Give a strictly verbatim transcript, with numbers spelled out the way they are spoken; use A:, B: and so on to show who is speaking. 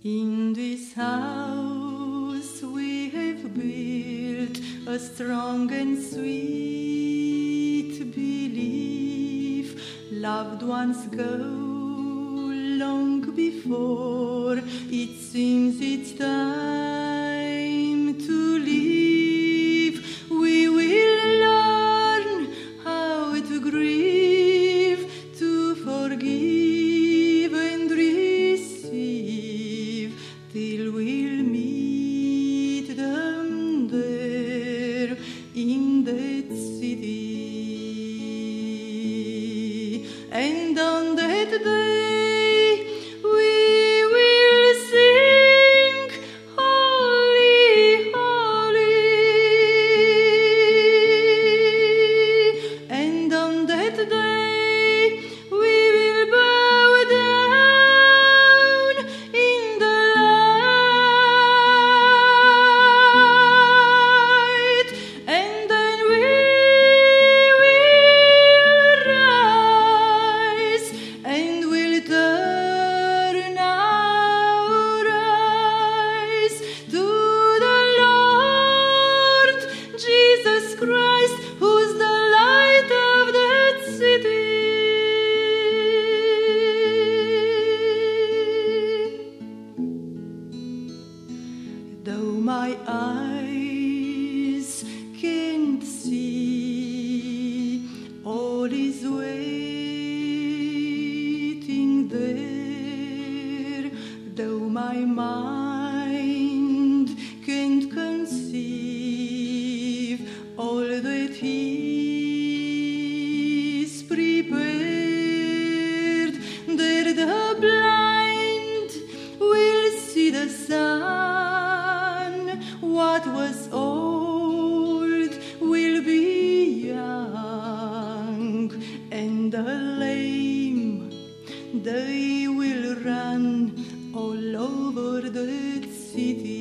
A: In this house we have built a strong and sweet belief. Loved ones go long before it seems it's time to leave. We will learn how to grieve, to forgive and receive, till we'll meet them there in that city. And on that day we will sing, Holy, Holy. And on that day we will bow down in the light, and then we will rise and we'll turn our eyes to the Lord Jesus Christ, who's the light of that city. Though my eyes can't see, all is waiting there. Though my mind can't conceive, all that He's prepared, there the blind will see the sun. What was old will be young, and the lame, they will run all over the city.